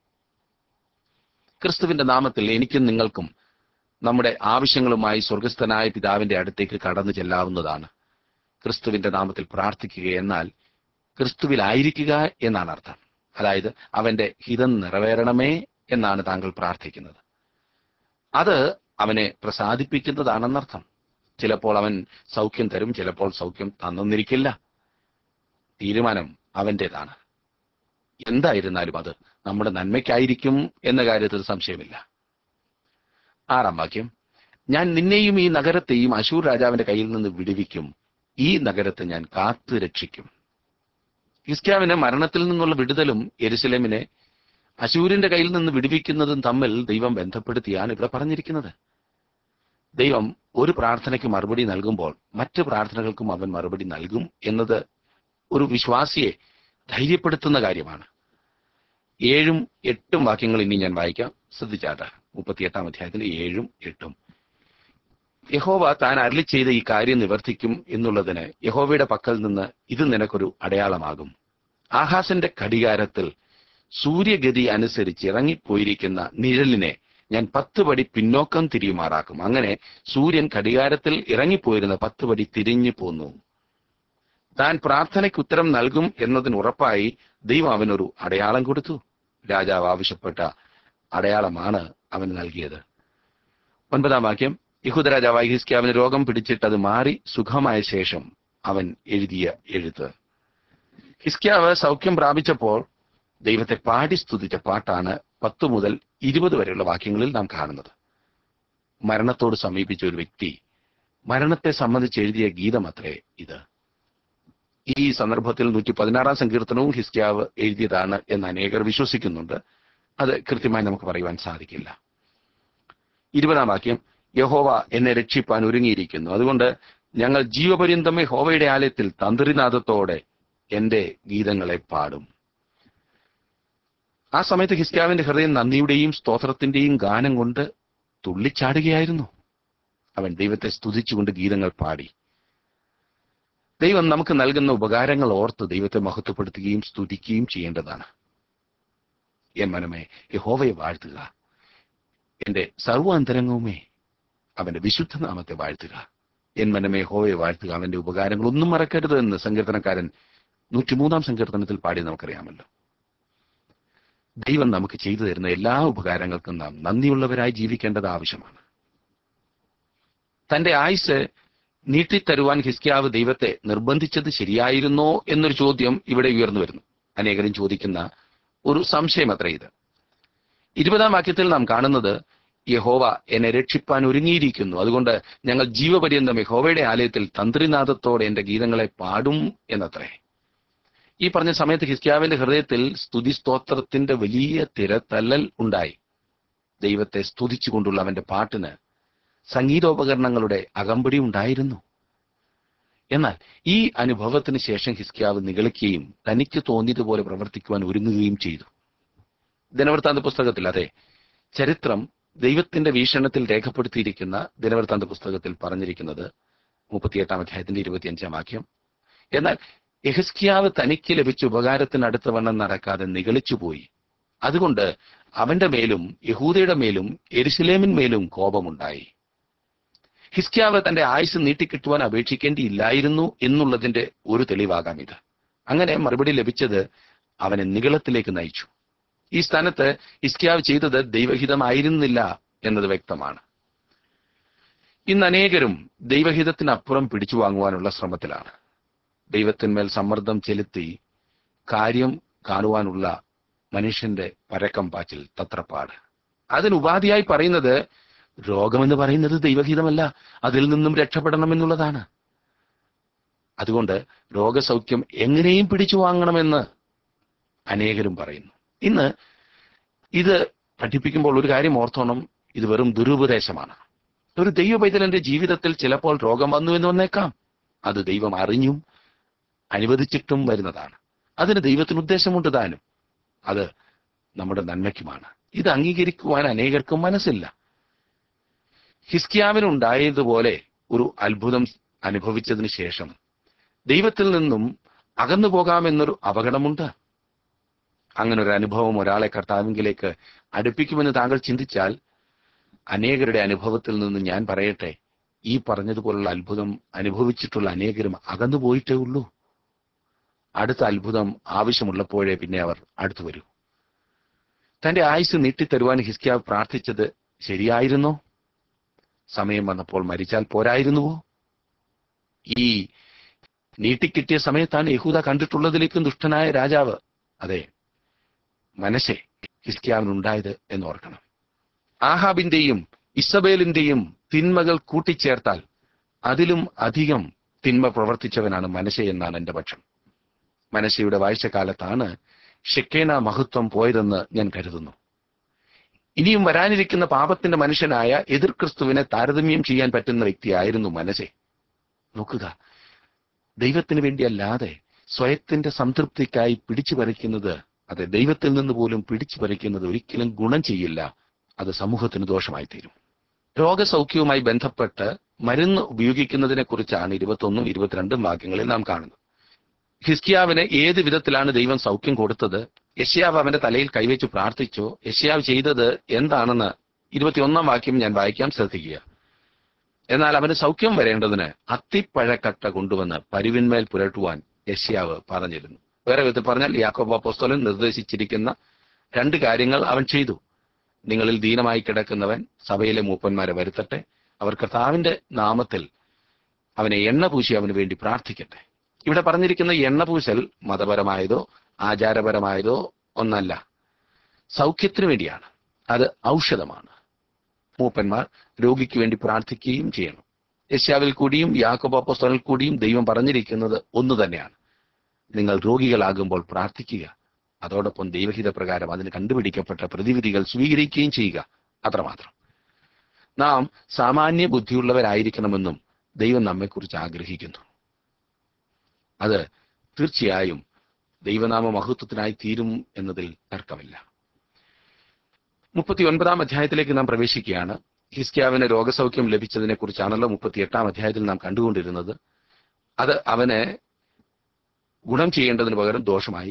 ക്രിസ്തുവിന്റെ നാമത്തിൽ എനിക്കും നിങ്ങൾക്കും നമ്മുടെ ആവശ്യങ്ങളുമായി സ്വർഗസ്ഥനായ പിതാവിന്റെ അടുത്തേക്ക് കടന്നു ചെല്ലാവുന്നതാണ്. ക്രിസ്തുവിന്റെ നാമത്തിൽ പ്രാർത്ഥിക്കുക എന്നാൽ ക്രിസ്തുവിലായിരിക്കുക എന്നാണ് അർത്ഥം. അതായത് അവന്റെ ഹിതം നിറവേറണമേ എന്നാണ് താങ്കൾ പ്രാർത്ഥിക്കുന്നത്. അത് അവനെ പ്രസാദിപ്പിക്കുന്നതാണെന്നർത്ഥം. ചിലപ്പോൾ അവൻ സൗഖ്യം തരും, ചിലപ്പോൾ സൗഖ്യം തന്നിരിക്കില്ല. തീരുമാനം അവന്റേതാണ്. എന്തായിരുന്നാലും അത് നമ്മുടെ നന്മയ്ക്കായിരിക്കും എന്ന കാര്യത്തിൽ സംശയമില്ല. ആറാം വാക്യം, ഞാൻ നിന്നെയും ഈ നഗരത്തെയും അശൂർ രാജാവിന്റെ കയ്യിൽ നിന്ന് വിടുവിക്കും. ഈ നഗരത്തെ ഞാൻ കാത്തു രക്ഷിക്കും. ഹിസ്കിയാവിന് മരണത്തിൽ നിന്നുള്ള വിടുതലും യെരുശലേമിനെ അശൂരിന്റെ കയ്യിൽ നിന്ന് വിടുവിക്കുന്നതും തമ്മിൽ ദൈവം ബന്ധപ്പെടുത്തിയാണ് ഇവിടെ പറഞ്ഞിരിക്കുന്നത്. ദൈവം ഒരു പ്രാർത്ഥനയ്ക്ക് മറുപടി നൽകുമ്പോൾ മറ്റ് പ്രാർത്ഥനകൾക്കും അവൻ മറുപടി നൽകും എന്നത് ഒരു വിശ്വാസിയെ ധൈര്യപ്പെടുത്തുന്ന കാര്യമാണ്. ഏഴും എട്ടും വാക്യങ്ങൾ ഇനി ഞാൻ വായിക്കാം, ശ്രദ്ധിച്ചാട്ടെ. മുപ്പത്തിയെട്ടാം അധ്യായത്തിന്റെ ഏഴും എട്ടും. യഹോവ താൻ അരുളി ചെയ്ത ഈ കാര്യം നിവർത്തിക്കും എന്നുള്ളതിന് യഹോവയുടെ പക്കൽ നിന്ന് ഇത് നിനക്കൊരു അടയാളമാകും. ആഹാസിന്റെ ഘടികാരത്തിൽ സൂര്യഗതി അനുസരിച്ച് ഇറങ്ങിപ്പോയിരിക്കുന്ന നിഴലിനെ ഞാൻ പത്ത് പടി പിന്നോക്കം തിരിയുമാറാക്കും. അങ്ങനെ സൂര്യൻ ഘടികാരത്തിൽ ഇറങ്ങിപ്പോയിരുന്ന പത്ത് പടി തിരിഞ്ഞു പോന്നു. താൻ പ്രാർത്ഥനയ്ക്ക് ഉത്തരം നൽകും എന്നതിന് ഉറപ്പായി ദൈവം അവനൊരു അടയാളം കൊടുത്തു. രാജാവ് ആവശ്യപ്പെട്ട അടയാളമാണ് അവന് നൽകിയത്. ഒൻപതാം വാക്യം, യഹൂദ രാജാവായ ഹിസ്കിയാവിന് രോഗം പിടിച്ചിട്ട് അത് മാറി സുഖമായ ശേഷം അവൻ എഴുതിയ എഴുത്ത്. ഹിസ്കിയാവ് സൗഖ്യം പ്രാപിച്ചപ്പോൾ ദൈവത്തെ പാടി സ്തുതിച്ച പാട്ടാണ് പത്ത് മുതൽ ഇരുപത് വരെയുള്ള വാക്യങ്ങളിൽ നാം കാണുന്നത്. മരണത്തോട് സമീപിച്ച ഒരു വ്യക്തി മരണത്തെ സംബന്ധിച്ച് എഴുതിയ ഗീതമത്രേ ഇത്. ഈ സന്ദർഭത്തിൽ നൂറ്റി പതിനാറാം സങ്കീർത്തനവും ഹിസ്കിയാവ് എഴുതിയതാണ് എന്ന് അനേകർ വിശ്വസിക്കുന്നുണ്ട്. അത് കൃത്യമായി നമുക്ക് പറയുവാൻ സാധിക്കില്ല. ഇരുപതാം വാക്യം, യഹോവ എന്നെ രക്ഷിപ്പാൻ ഒരുങ്ങിയിരിക്കുന്നു, അതുകൊണ്ട് ഞങ്ങൾ ജീവപര്യന്തം യഹോവയുടെ ആലയത്തിൽ തന്ത്രിനാദത്തോടെ എന്റെ ഗീതങ്ങളെ പാടും. ആ സമയത്ത് ഹിസ്കിയാവിന്റെ ഹൃദയം നന്ദിയുടെയും സ്തോത്രത്തിന്റെയും ഗാനം കൊണ്ട് തുള്ളിച്ചാടുകയായിരുന്നു. അവൻ ദൈവത്തെ സ്തുതിച്ചുകൊണ്ട് ഗീതങ്ങൾ പാടി. ദൈവം നമുക്ക് നൽകുന്ന ഉപകാരങ്ങൾ ഓർത്ത് ദൈവത്തെ മഹത്വപ്പെടുത്തുകയും സ്തുതിക്കുകയും ചെയ്യേണ്ടതാണ്. എൻ മനമേ യഹോവയെ വാഴ്ത്തുക, എന്റെ സർവ്വാന്തരംഗവുമേ അവന്റെ വിശുദ്ധ നാമത്തെ വാഴ്ത്തുക. എൻ മനമേ യഹോവയെ വാഴ്ത്തുക, അവന്റെ ഉപകാരങ്ങൾ ഒന്നും മറക്കരുത് എന്ന് സങ്കീർത്തനക്കാരൻ നൂറ്റിമൂന്നാം സങ്കീർത്തനത്തിൽ പാടി നമുക്കറിയാമല്ലോ. ദൈവം നമുക്ക് ചെയ്തു തരുന്ന എല്ലാ ഉപകാരങ്ങൾക്കും നാം നന്ദിയുള്ളവരായി ജീവിക്കേണ്ടത് ആവശ്യമാണ്. തന്റെ ആയുസ് നീട്ടിത്തരുവാൻ ഹിസ്കിയാവ് ദൈവത്തെ നിർബന്ധിച്ചത് ശരിയായിരുന്നോ എന്നൊരു ചോദ്യം ഇവിടെ ഉയർന്നു വരുന്നു. അനേകരും ചോദിക്കുന്ന ഒരു സംശയം അത്ര ഇത്. ഇരുപതാം വാക്യത്തിൽ നാം കാണുന്നത്, യഹോവ എന്നെ രക്ഷിപ്പാൻ ഒരുങ്ങിയിരിക്കുന്നു, അതുകൊണ്ട് ഞങ്ങൾ ജീവപര്യന്തം യഹോവയുടെ ആലയത്തിൽ തന്ത്രിനാദത്തോടെ എന്റെ ഗീതങ്ങളെ പാടും എന്നത്രേ. ഈ പറഞ്ഞ സമയത്ത് ഹിസ്കിയാവിന്റെ ഹൃദയത്തിൽ സ്തുതി സ്തോത്രത്തിന്റെ വലിയ തിരത്തല്ലൽ ഉണ്ടായി. ദൈവത്തെ സ്തുതിച്ചുകൊണ്ടുള്ള അവന്റെ പാട്ടിന് സംഗീതോപകരണങ്ങളുടെ അകമ്പടി ഉണ്ടായിരുന്നു. എന്നാൽ ഈ അനുഭവത്തിന് ശേഷം ഹിസ്കിയാവ് നിഗളിക്കുകയും തനിക്ക് തോന്നിയതുപോലെ പ്രവർത്തിക്കുവാൻ ഒരുങ്ങുകയും ചെയ്തു. ദിനവൃത്താന്ത പുസ്തകത്തിൽ, അതെ, ചരിത്രം ദൈവത്തിന്റെ വീക്ഷണത്തിൽ രേഖപ്പെടുത്തിയിരിക്കുന്ന ദിനവൃത്താന്ത പുസ്തകത്തിൽ പറഞ്ഞിരിക്കുന്നത് മുപ്പത്തിയെട്ടാം അധ്യായത്തിന്റെ ഇരുപത്തിയഞ്ചാം വാക്യം, എന്നാൽ യെഹിസ്കിയാവ് തനിക്ക് ലഭിച്ച ഉപകാരത്തിന് വണ്ണം നടക്കാതെ നിഗളിച്ചുപോയി. അതുകൊണ്ട് അവന്റെ മേലും യഹൂദയുടെ മേലും യെരുശലേമിന്മേലും കോപമുണ്ടായി. ഹിസ്കിയാവ് തന്റെ ആയുസ് നീട്ടിക്കിട്ടുവാൻ അപേക്ഷിക്കേണ്ടിയില്ലായിരുന്നു എന്നുള്ളതിന്റെ ഒരു തെളിവാകാം ഇത്. അങ്ങനെ മറുപടി ലഭിച്ചത് അവനെ നിഗളത്തിലേക്ക് നയിച്ചു. ഈ സ്ഥാനത്ത് ഹിസ്കിയാവ് ചെയ്തത് ദൈവഹിതമായിരുന്നില്ല എന്നത് വ്യക്തമാണ്. ഇന്ന് അനേകരും ദൈവഹിതത്തിനപ്പുറം പിടിച്ചു വാങ്ങുവാനുള്ള ശ്രമത്തിലാണ്. ദൈവത്തിന്മേൽ സമ്മർദ്ദം ചെലുത്തി കാര്യം കാണുവാനുള്ള മനുഷ്യന്റെ പരക്കം പാച്ചിൽ, തത്രപ്പാട്. അതിനുപാധിയായി പറയുന്നത് രോഗമെന്ന് പറയുന്നത് ദൈവഹിതമല്ല, അതിൽ നിന്നും രക്ഷപ്പെടണമെന്നുള്ളതാണ്. അതുകൊണ്ട് രോഗസൗഖ്യം എങ്ങനെയും പിടിച്ചു വാങ്ങണമെന്ന് അനേകരും പറയുന്നു. ഇന്ന് ഇത് പഠിപ്പിക്കുമ്പോൾ ഒരു കാര്യം ഓർത്തോണം, ഇത് വെറും ദുരുപദേശമാണ്. ഒരു ദൈവ പൈതലിന്റെ ജീവിതത്തിൽ ചിലപ്പോൾ രോഗം വന്നു എന്ന് വന്നേക്കാം. അത് ദൈവം അറിഞ്ഞും അനുവദിച്ചിട്ടും വരുന്നതാണ്. അതിന് ദൈവത്തിന് ഉദ്ദേശമുണ്ട് താനും. അത് നമ്മുടെ നന്മയ്ക്കുമാണ്. ഇത് അംഗീകരിക്കുവാൻ അനേകർക്കും മനസ്സില്ല. ഹിസ്കിയാവിനുണ്ടായതുപോലെ ഒരു അത്ഭുതം അനുഭവിച്ചതിന് ശേഷം ദൈവത്തിൽ നിന്നും അകന്നു പോകാമെന്നൊരു അപകടമുണ്ട്. അങ്ങനെ ഒരു അനുഭവം ഒരാളെ കർത്താവിങ്കിലേക്ക് അടുപ്പിക്കുമെന്ന് താങ്കൾ ചിന്തിച്ചാൽ, അനേകരുടെ അനുഭവത്തിൽ നിന്ന് ഞാൻ പറയട്ടെ, ഈ പറഞ്ഞതുപോലുള്ള അത്ഭുതം അനുഭവിച്ചിട്ടുള്ള അനേകരും അകന്നു പോയിട്ടേ ഉള്ളൂ. അടുത്ത അത്ഭുതം ആവശ്യമുള്ളപ്പോഴേ പിന്നെ അവർ അടുത്തു വരൂ. തന്റെ ആയുസ് നീട്ടിത്തരുവാൻ ഹിസ്കിയാവ് പ്രാർത്ഥിച്ചത് ശരിയായിരുന്നോ? സമയം വന്നപ്പോൾ മരിച്ചാൽ പോരായിരുന്നുവോ? ഈ നീട്ടിക്കിട്ടിയ സമയത്താണ് യഹൂദ കണ്ടിട്ടുള്ളതിലേക്കും ദുഷ്ടനായ രാജാവ്, അതെ, മനശ്ശെ, ഹിസ്കിയാവിനുണ്ടായത് എന്നോർക്കണം. ആഹാബിന്റെയും ഇസബേലിന്റെയും തിന്മകൾ കൂട്ടിച്ചേർത്താൽ അതിലും അധികം തിന്മ പ്രവർത്തിച്ചവനാണ് മനശ്ശെ എന്നാണ് എന്റെ പക്ഷം. മനശ്ശെയുടെ വാഴ്ചക്കാലത്താണ് ഷെക്കേന മഹത്വം പോയതെന്ന് ഞാൻ കരുതുന്നു. ഇനിയും വരാനിരിക്കുന്ന പാപത്തിന്റെ മനുഷ്യനായ എതിർ ക്രിസ്തുവിനെ താരതമ്യം ചെയ്യാൻ പറ്റുന്ന വ്യക്തിയായിരുന്നു മനശ്ശെ. നോക്കുക, ദൈവത്തിന് വേണ്ടിയല്ലാതെ സ്വയത്തിന്റെ സംതൃപ്തിക്കായി പിടിച്ചു പറിക്കുന്നത്, അതെ, ദൈവത്തിൽ നിന്ന് പോലും പിടിച്ചു പറിക്കുന്നത് ഒരിക്കലും ഗുണം ചെയ്യില്ല. അത് സമൂഹത്തിന് ദോഷമായി തീരും. രോഗസൗഖ്യവുമായി ബന്ധപ്പെട്ട് മരുന്ന് ഉപയോഗിക്കുന്നതിനെ കുറിച്ചാണ് ഇരുപത്തൊന്നും ഇരുപത്തിരണ്ടും വാക്യങ്ങളിൽ നാം കാണുന്നത്. ഹിസ്കിയാവിന് ഏത് വിധത്തിലാണ് ദൈവം സൗഖ്യം കൊടുത്തത്? യെശയ്യാവ് അവന്റെ തലയിൽ കൈവച്ചു പ്രാർത്ഥിച്ചോ? യെശയ്യാവ് ചെയ്തത് എന്താണെന്ന് ഇരുപത്തിയൊന്നാം വാക്യം ഞാൻ വായിക്കാം, ശ്രദ്ധിക്കുക. എന്നാൽ അവന് സൗഖ്യം വരേണ്ടതിന് അത്തിപ്പഴക്കട്ട കൊണ്ടുവന്ന് പരുവിന്മേൽ പുരട്ടുവാൻ യെശയ്യാവ് പറഞ്ഞിരുന്നു. വേറെ വിധത്തിൽ പറഞ്ഞാൽ, യാക്കോബ് അപ്പോസ്തലൻ നിർദ്ദേശിച്ചിരിക്കുന്ന രണ്ട് കാര്യങ്ങൾ അവൻ ചെയ്തു. നിങ്ങളിൽ ദീനമായി കിടക്കുന്നവൻ സഭയിലെ മൂപ്പന്മാരെ വരുത്തട്ടെ, അവർ കർത്താവിന്റെ നാമത്തിൽ അവനെ എണ്ണ പൂശി അവന് വേണ്ടി പ്രാർത്ഥിക്കട്ടെ. ഇവിടെ പറഞ്ഞിരിക്കുന്ന എണ്ണ പൂശൽ മതപരമായതോ ആചാരപരമായതോ ഒന്നല്ല, സൗഖ്യത്തിനു വേണ്ടിയാണ്. അത് ഔഷധമാണ്. മൂപ്പന്മാർ രോഗിക്ക് വേണ്ടി പ്രാർത്ഥിക്കുകയും ചെയ്യണം. യെശയ്യാവിൽ കൂടിയും യാക്കോബ് അപ്പോസ്തലനിൽ കൂടിയും ദൈവം പറഞ്ഞിരിക്കുന്നത് ഒന്നു തന്നെയാണ്: നിങ്ങൾ രോഗികളാകുമ്പോൾ പ്രാർത്ഥിക്കുക, അതോടൊപ്പം ദൈവഹിത പ്രകാരം അതിന് കണ്ടുപിടിക്കപ്പെട്ട പ്രതിവിധികൾ സ്വീകരിക്കുകയും ചെയ്യുക. അത്രമാത്രം. നാം സാമാന്യ ബുദ്ധിയുള്ളവരായിരിക്കണമെന്നും ദൈവം നമ്മെക്കുറിച്ച് ആഗ്രഹിക്കുന്നു. അത് തീർച്ചയായും ദൈവനാമ മഹത്വത്തിനായി തീരും എന്നതിൽ തർക്കമില്ല. മുപ്പത്തി ഒൻപതാം അധ്യായത്തിലേക്ക് നാം പ്രവേശിക്കുകയാണ്. ഹിസ്കിയാവിന് രോഗസൗഖ്യം ലഭിച്ചതിനെ കുറിച്ചാണല്ലോ മുപ്പത്തിയെട്ടാം അധ്യായത്തിൽ നാം കണ്ടുകൊണ്ടിരുന്നത്. അത് അവന് ഗുണം ചെയ്യേണ്ടതിന് പകരം ദോഷമായി.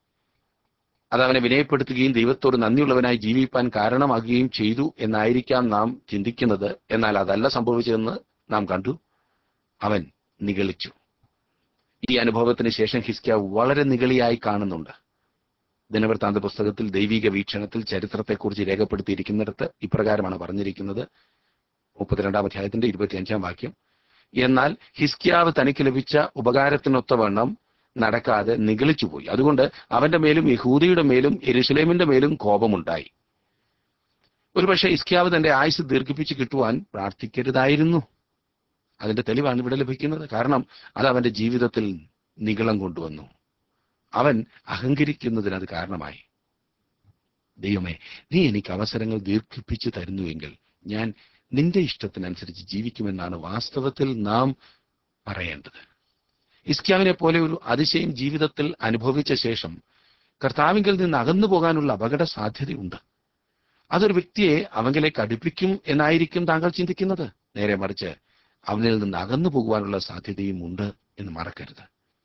അത് അവനെ വിനയപ്പെടുത്തുകയും ദൈവത്തോട് നന്ദിയുള്ളവനായി ജീവിപ്പാൻ കാരണമാകുകയും ചെയ്തു എന്നായിരിക്കാം നാം ചിന്തിക്കുന്നത്. എന്നാൽ അതല്ല സംഭവിച്ചതെന്ന് നാം കണ്ടു. അവൻ നിഗളിച്ചു. ഈ അനുഭവത്തിന് ശേഷം ഹിസ്കിയാവ് വളരെ നിഗളിയായി കാണുന്നുണ്ട്. ദിനവൃത്താന്ത പുസ്തകത്തിൽ ദൈവിക വീക്ഷണത്തിൽ ചരിത്രത്തെക്കുറിച്ച് രേഖപ്പെടുത്തിയിരിക്കുന്നിടത്ത് ഇപ്രകാരമാണ് പറഞ്ഞിരിക്കുന്നത്. മുപ്പത്തിരണ്ടാം അധ്യായത്തിന്റെ ഇരുപത്തിയഞ്ചാം വാക്യം: എന്നാൽ ഹിസ്കിയാവ് തനിക്ക് ലഭിച്ച ഉപകാരത്തിനൊത്തവണ്ണം നടക്കാതെ നിഗളിച്ചുപോയി. അതുകൊണ്ട് അവന്റെ മേലും യഹൂദയുടെ മേലും യെരൂശലേമിന്റെ മേലും കോപമുണ്ടായി. ഒരുപക്ഷെ ഹിസ്കിയാവ് തന്റെ ആയുസ് ദീർഘിപ്പിച്ച് കിട്ടുവാൻ പ്രാർത്ഥിക്കരുതായിരുന്നു. അതിന്റെ തെളിവാണ് ഇവിടെ ലഭിക്കുന്നത്. കാരണം അത് അവന്റെ ജീവിതത്തിൽ നിഗളം കൊണ്ടുവന്നു. അവൻ അഹങ്കരിക്കുന്നതിന് അത് കാരണമായി. ദൈവമേ, നീ എനിക്ക് അവസരങ്ങൾ ദീർഘിപ്പിച്ചു തരുന്നുവെങ്കിൽ ഞാൻ നിന്റെ ഇഷ്ടത്തിനനുസരിച്ച് ജീവിക്കുമെന്നാണ് വാസ്തവത്തിൽ നാം പറയേണ്ടത്. ഹിസ്കിയാവിനെ പോലെ ഒരു അതിശയം ജീവിതത്തിൽ അനുഭവിച്ച ശേഷം കർത്താവിങ്കിൽ നിന്ന് അകന്നു പോകാനുള്ള അപകട സാധ്യതയുണ്ട്. അതൊരു വ്യക്തിയെ അവങ്കിലേക്ക് അടുപ്പിക്കും എന്നായിരിക്കും താങ്കൾ ചിന്തിക്കുന്നത്. നേരെ മറിച്ച് അവനിൽ നിന്ന് അകന്നു പോകുവാനുള്ള സാധ്യതയും ഉണ്ട് എന്ന് മറക്കരുത്.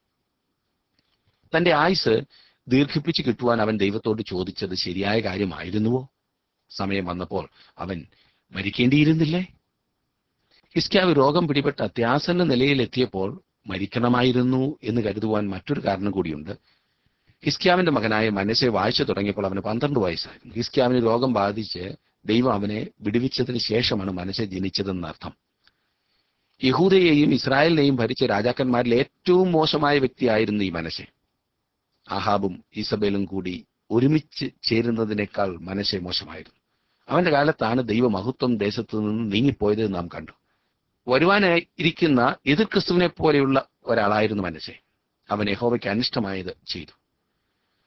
തന്റെ ആയുസ് ദീർഘിപ്പിച്ച് കിട്ടുവാൻ അവൻ ദൈവത്തോട് ചോദിച്ചത് ശരിയായ കാര്യമായിരുന്നുവോ? സമയം വന്നപ്പോൾ അവൻ മരിക്കേണ്ടിയിരുന്നില്ലേ? ഹിസ്കിയാവ് രോഗം പിടിപെട്ട അത്യാസന്ന നിലയിലെത്തിയപ്പോൾ മരിക്കണമായിരുന്നു എന്ന് കരുതുവാൻ മറ്റൊരു കാരണം കൂടിയുണ്ട്. ഹിസ്കിയാവിന്റെ മകനായ മനശ്ശെ വാഴ്ച തുടങ്ങിയപ്പോൾ അവന് പന്ത്രണ്ട് വയസ്സായിരുന്നു. ഹിസ്കിയാവിന് രോഗം ബാധിച്ച് ദൈവം അവനെ വിടുവിച്ചതിന് ശേഷമാണ് മനശ്ശെ ജനിച്ചതെന്നർത്ഥം. യഹൂദയെയും ഇസ്രായേലിനെയും ഭരിച്ച രാജാക്കന്മാരിൽ ഏറ്റവും മോശമായ വ്യക്തിയായിരുന്നു ഈ മനശ്ശെ. ആഹാബും ഈസബേലും കൂടി ഒരുമിച്ച് ചേരുന്നതിനേക്കാൾ മനശ്ശെ മോശമായിരുന്നു. അവന്റെ കാലത്താണ് ദൈവമഹത്വം ദേശത്തു നിന്ന് നീങ്ങിപ്പോയത് നാം കണ്ടു. വരുവാനായി ഇരിക്കുന്ന എതിർ ക്രിസ്തുവിനെ പോലെയുള്ള ഒരാളായിരുന്നു മനശ്ശെ. അവൻ യഹോവയ്ക്ക് അനിഷ്ടമായത് ചെയ്തു.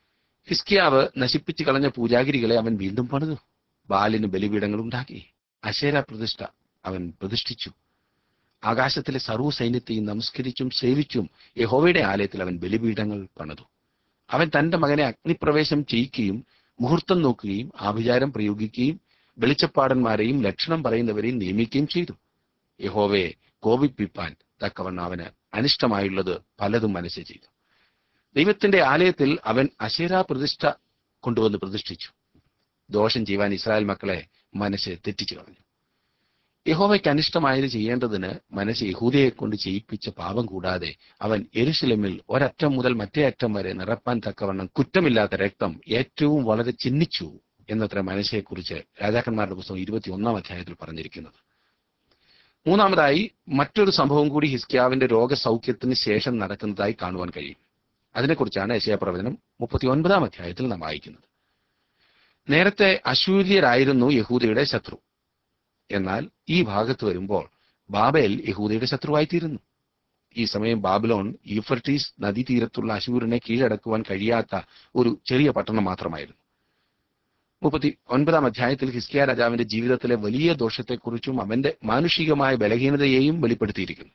ഹിസ്കിയാവ് നശിപ്പിച്ചു കളഞ്ഞ പൂജാഗിരികളെ അവൻ വീണ്ടും പണിതു. ബാലിന് ബലിപീഠങ്ങൾ ഉണ്ടാക്കി. അശേര പ്രതിഷ്ഠ അവൻ പ്രതിഷ്ഠിച്ചു. ആകാശത്തിലെ സർവ്വ സൈന്യത്തെയും നമസ്കരിച്ചും സേവിച്ചും യഹോവയുടെ ആലയത്തിൽ അവൻ ബലിപീഠങ്ങൾ പണിതു. അവൻ തന്റെ മകനെ അഗ്നിപ്രവേശം ചെയ്യിക്കുകയും മുഹൂർത്തം നോക്കുകയും ആഭിചാരം പ്രയോഗിക്കുകയും വെളിച്ചപ്പാടന്മാരെയും ലക്ഷണം പറയുന്നവരെയും നിയമിക്കുകയും ചെയ്തു. യഹോവയെ കോപിപ്പിപ്പാൻ തക്കവണ്ണം അവന് അനിഷ്ടമായുള്ളത് പലതും മനസ്സ് ചെയ്തു. ദൈവത്തിന്റെ ആലയത്തിൽ അവൻ അശേരാ പ്രതിഷ്ഠ കൊണ്ടുവന്ന് പ്രതിഷ്ഠിച്ചു. ദോഷം ചെയ്യുവാൻ ഇസ്രായേൽ മക്കളെ മനസ്സ് തെറ്റിച്ചു കളഞ്ഞു. യഹോവയ്ക്ക് അനിഷ്ടമായത് ചെയ്യേണ്ടതിന് മനസ്സ് യഹൂദയെ കൊണ്ട് ചെയ്യിപ്പിച്ച പാപം കൂടാതെ അവൻ യെരൂശലേമിൽ ഒരറ്റം മുതൽ മറ്റേ അറ്റം വരെ നിറപ്പാൻ തക്കവണ്ണം കുറ്റമില്ലാത്ത രക്തം ഏറ്റവും വളരെ ചിഹ്നിച്ചു എന്നത്ര മനസ്സെക്കുറിച്ച് രാജാക്കന്മാരുടെ പുസ്തകം ഇരുപത്തി ഒന്നാം അധ്യായത്തിൽ പറഞ്ഞിരിക്കുന്നത്. മൂന്നാമതായി മറ്റൊരു സംഭവം കൂടി ഹിസ്കിയാവിന്റെ രോഗസൗഖ്യത്തിന് ശേഷം നടക്കുന്നതായി കാണുവാൻ കഴിയും. അതിനെക്കുറിച്ചാണ് യെശയ്യാ പ്രവചനം മുപ്പത്തി ഒൻപതാം അധ്യായത്തിൽ നാം വായിക്കുന്നത്. നേരത്തെ അശൂര്യരായിരുന്നു യഹൂദയുടെ ശത്രു. എന്നാൽ ഈ ഭാഗത്ത് വരുമ്പോൾ ബാബേൽ യഹൂദയുടെ ശത്രുവായിത്തീരുന്നു. ഈ സമയം ബാബിലോൺ യൂഫ്രട്ടീസ് നദീതീരത്തുള്ള അശൂരിനെ കീഴടക്കുവാൻ കഴിയാത്ത ഒരു ചെറിയ പട്ടണം മാത്രമായിരുന്നു. മുപ്പത്തി ഒൻപതാം അധ്യായത്തിൽ ഹിസ്കിയാ രാജാവിന്റെ ജീവിതത്തിലെ വലിയ ദോഷത്തെക്കുറിച്ചും അവന്റെ മാനുഷികമായ ബലഹീനതയെയും വെളിപ്പെടുത്തിയിരിക്കുന്നു.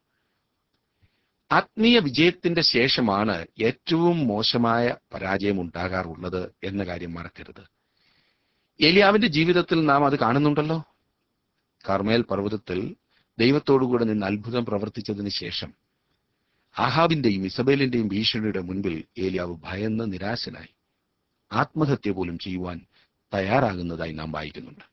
ആത്മീയ വിജയത്തിന്റെ ശേഷമാണ് ഏറ്റവും മോശമായ പരാജയം ഉണ്ടാകാറുള്ളത് എന്ന കാര്യം മറക്കരുത്. ഏലിയാവിന്റെ ജീവിതത്തിൽ നാം അത് കാണുന്നുണ്ടല്ലോ. കർമ്മേൽ പർവ്വതത്തിൽ ദൈവത്തോടുകൂടെ നിന്ന് അത്ഭുതം പ്രവർത്തിച്ചതിന് ശേഷം ആഹാബിന്റെയും ഇസബേലിന്റെയും ഭീഷണിയുടെ മുൻപിൽ ഏലിയാവ് ഭയന്ന് നിരാശനായി ആത്മഹത്യ പോലും ചെയ്യുവാൻ തയ്യാറാകുന്നതായി നാം വായിക്കുന്നുണ്ട്.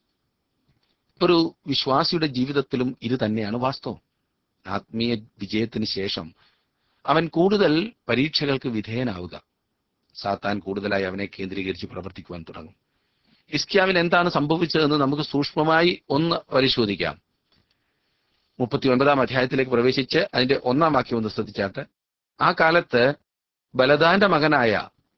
ഒരു വിശ്വാസിയുടെ ജീവിതത്തിലും ഇത് തന്നെയാണ് വാസ്തവം. ആത്മീയ വിജയത്തിന് ശേഷം അവൻ കൂടുതൽ പരീക്ഷകൾക്ക് വിധേയനാവുക. സാത്താൻ കൂടുതലായി അവനെ കേന്ദ്രീകരിച്ച് പ്രവർത്തിക്കുവാൻ തുടങ്ങും. ഹിസ്കിയാവിന് എന്താണ് സംഭവിച്ചതെന്ന് നമുക്ക് സൂക്ഷ്മമായി ഒന്ന് പരിശോധിക്കാം. മുപ്പത്തി ഒൻപതാം അധ്യായത്തിലേക്ക് പ്രവേശിച്ച് അതിന്റെ ഒന്നാം വാക്യം ഒന്ന് ശ്രദ്ധിച്ചാട്ട്, ആ കാലത്ത് ബലദാന്റെ മകനായ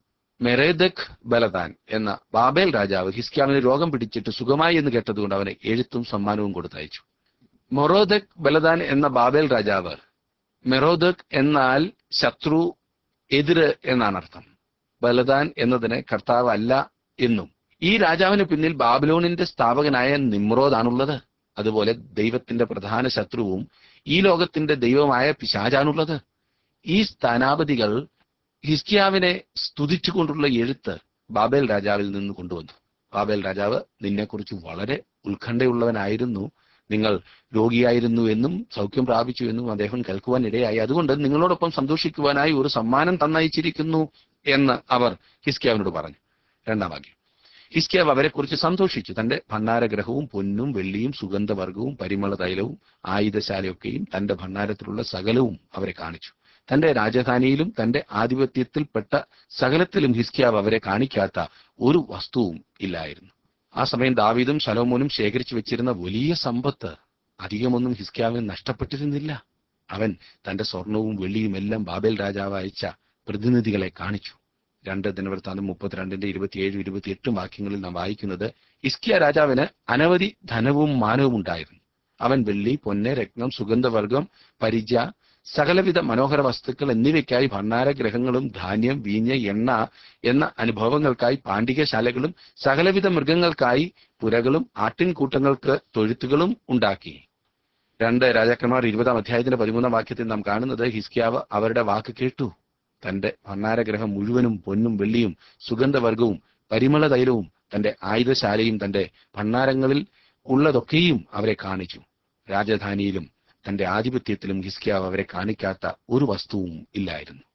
മെറേദക് ബലദാൻ എന്ന ബാബേൽ രാജാവ് ഹിസ്കിയാവിന് രോഗം പിടിച്ചിട്ട് സുഖമായി എന്ന് കേട്ടതുകൊണ്ട് അവന് എഴുത്തും സമ്മാനവും കൊടുത്തയച്ചു. മൊറോദക് ബലദാൻ എന്ന ബാബേൽ രാജാവ്, മെറോദക് എന്നാൽ ശത്രു, എതിര് എന്നാണ് അർത്ഥം. ബലദാൻ എന്നതിന് കർത്താവ് അല്ല എന്നും. ഈ രാജാവിന് പിന്നിൽ ബാബിലോണിന്റെ സ്ഥാപകനായ നിമ്രോദാണുള്ളത്. അതുപോലെ ദൈവത്തിന്റെ പ്രധാന ശത്രുവും ഈ ലോകത്തിന്റെ ദൈവമായ പിശാചാണുള്ളത്. ഈ സ്ഥാനാപതികൾ ഹിസ്കിയാവിനെ സ്തുതിച്ചുകൊണ്ടുള്ള എഴുത്ത് ബാബേൽ രാജാവിൽ നിന്ന് കൊണ്ടുവന്നു. ബാബേൽ രാജാവ് നിന്നെക്കുറിച്ച് വളരെ ഉത്കണ്ഠയുള്ളവനായിരുന്നു. നിങ്ങൾ രോഗിയായിരുന്നു എന്നും സൗഖ്യം പ്രാപിച്ചു എന്നും അദ്ദേഹം കേൾക്കുവാൻ ഇടയായി. അതുകൊണ്ട് നിങ്ങളോടൊപ്പം സന്തോഷിക്കുവാനായി ഒരു സമ്മാനം തന്നയച്ചിരിക്കുന്നു എന്ന് അവർ ഹിസ്കിയാവിനോട് പറഞ്ഞു. രണ്ടാം വാക്യം, ഹിസ്കിയാവ് അവരെക്കുറിച്ച് സന്തോഷിച്ചു. തന്റെ ഭണ്ഡാരഗ്രഹവും പൊന്നും വെള്ളിയും സുഗന്ധവർഗവും പരിമള തൈലവും ആയുധശാലയൊക്കെയും തന്റെ ഭണ്ഡാരത്തിലുള്ള സകലവും അവരെ കാണിച്ചു. തന്റെ രാജധാനിയിലും തന്റെ ആധിപത്യത്തിൽപ്പെട്ട സകലത്തിലും ഹിസ്കിയാവ് അവരെ കാണിക്കാത്ത ഒരു വസ്തുവും ഇല്ലായിരുന്നു. ആ സമയം ദാവീദും ശലോമോനും ശേഖരിച്ചു വെച്ചിരുന്ന വലിയ സമ്പത്ത് അധികമൊന്നും ഹിസ്കിയാവിന് നഷ്ടപ്പെട്ടിരുന്നില്ല. അവൻ തന്റെ സ്വർണവും വെള്ളിയും എല്ലാം ബാബേൽ രാജാവ് അയച്ച പ്രതിനിധികളെ കാണിച്ചു. രണ്ട് ദിനവൃത്താന്തം മുപ്പത്തിരണ്ടിന്റെ ഇരുപത്തിയേഴും ഇരുപത്തിയെട്ടും വാക്യങ്ങളിൽ നാം വായിക്കുന്നത്, ഹിസ്കിയ രാജാവിന് അനവധി ധനവും മാനവും ഉണ്ടായിരുന്നു. അവൻ വെള്ളി, പൊന്ന്, രത്നം, സുഗന്ധവർഗം, പരിച, സകലവിധ മനോഹര വസ്തുക്കൾ എന്നിവയ്ക്കായി ഭണ്ഡാരഗ്രഹങ്ങളും ധാന്യം, വീഞ്ഞ്, എണ്ണ എന്ന അനുഭവങ്ങൾക്കായി പാണ്ഡികശാലകളും സകലവിധ മൃഗങ്ങൾക്കായി പുരകളും ആട്ടിൻകൂട്ടങ്ങൾക്ക് തൊഴുത്തുകളും ഉണ്ടാക്കി. രണ്ട് രാജാക്കന്മാർ ഇരുപതാം അധ്യായത്തിന്റെ പതിമൂന്നാം വാക്യത്തിൽ നാം കാണുന്നത്, ഹിസ്കിയാവ് അവരുടെ വാക്ക് കേട്ടു. തന്റെ ഭണ്ഡാരഗ്രഹം മുഴുവനും പൊന്നും വെള്ളിയും സുഗന്ധവർഗവും പരിമള തൈലവും തന്റെ ആയുധശാലയും തന്റെ ഭണ്ഡാരങ്ങളിൽ ഉള്ളതൊക്കെയും അവരെ കാണിച്ചു. രാജധാനിയിലും തന്റെ ആധിപത്യത്തിലും ഹിസ്കിയാവ് അവരെ കാണിക്കാത്ത ഒരു വസ്തുവും ഇല്ലായിരുന്നു.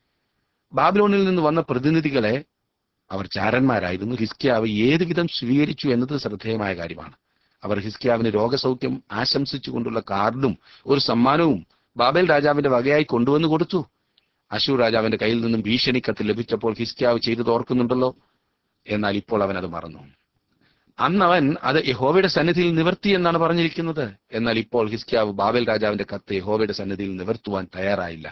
ബാബിലോണിൽ നിന്ന് വന്ന പ്രതിനിധികളെ, അവർ ചാരന്മാരായിരുന്നു. ഹിസ്കിയാവ് ഏതുവിധം സ്വീകരിച്ചു എന്നത് ശ്രദ്ധേയമായ കാര്യമാണ്. അവർ ഹിസ്കിയാവിന് രോഗസൗഖ്യം ആശംസിച്ചുകൊണ്ടുള്ള കാർഡും ഒരു സമ്മാനവും ബാബേൽ രാജാവിന്റെ വകയായി കൊണ്ടുവന്നു കൊടുത്തു. അശൂർ രാജാവിന്റെ കയ്യിൽ നിന്നും ഭീഷണി കത്ത് ലഭിച്ചപ്പോൾ ഹിസ്കിയാവ് ചെയ്തത് ഓർക്കുന്നുണ്ടല്ലോ. എന്നാൽ ഇപ്പോൾ അവൻ അത് മറന്നു. അന്നവൻ അത് യഹോവയുടെ സന്നിധിയിൽ നിവർത്തി എന്നാണ് പറഞ്ഞിരിക്കുന്നത്. എന്നാൽ ഇപ്പോൾ ഹിസ്കിയാവ് ബാബേൽ രാജാവിന്റെ കത്ത് യഹോവയുടെ സന്നിധിയിൽ നിവർത്തുവാൻ തയ്യാറായില്ല.